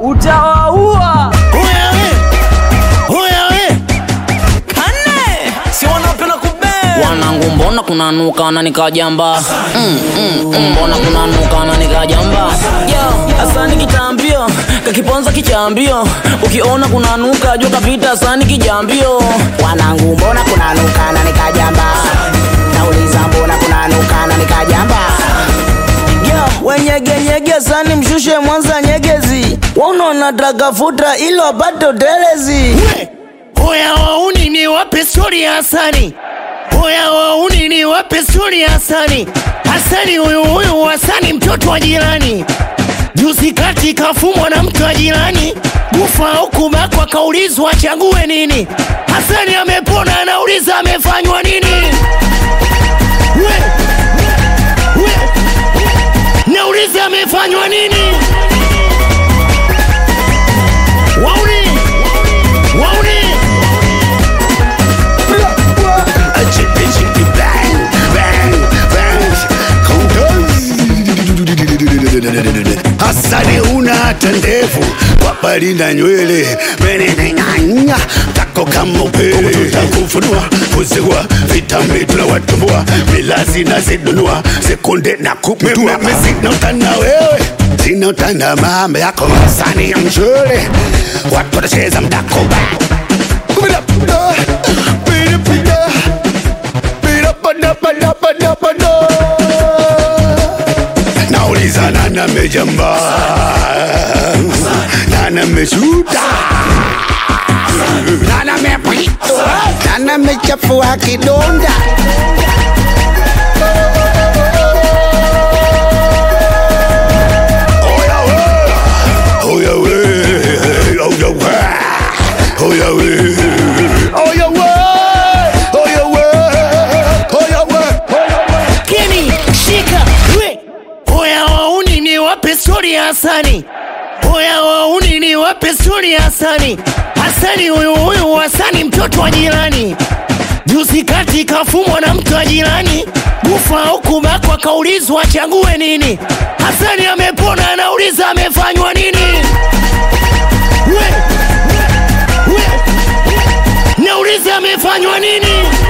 utawaua. Wanangu mbona kunanuka na nikajamba mbona kunanuka na nikajamba yo asani kitambio kakiponza kichambio ukiona kunanuka jua kapita asani kijambio. Wanangu mbona kunanuka na nikajamba, nauliza mbona kunanuka na nikajamba. Yo wenyegenyege asani mshushe Mwanza Nyegezi, waunona dragafuta ilo apate utelezi. Oya wauni ni wape story ya Hasani, oya wauni ni wape story ya Hasani. Hasani huyu Hasani mtoto wa jirani, juzi kati kafumwa na mtu wa jirani, kufa au kubakwa kaulizwa achague nini. Hasani amepona anauliza amefanywa nini. Nauliza amefanywa nini. Hasani una hata ndevu, wapali na nywele, menenenganya tako kama upele. Tutakufunua, kuzigua, vitambi tunawatumbua, milazi na zidunua, sekunde na kuputua. Mimi sina utana wewe, sina utana mama yako. Hasani ya mshule, watu watacheza mdako ba. Nauliza nana mejamba, nana meshuta, nana mepito, nana mechafua kidonda. Oya we, oya we, oya we, oya we, oya we. Wape story ya Hasani, oya wauni ni wape story ya Hasani. Hasani huyu Hasani mtoto wa jirani, juzi kati kafumwa na mtu wa jirani, kufa au kubakwa kaulizwa achague nini. Hasani amepona anauliza amefanywa nini. Nauliza amefanywa nini.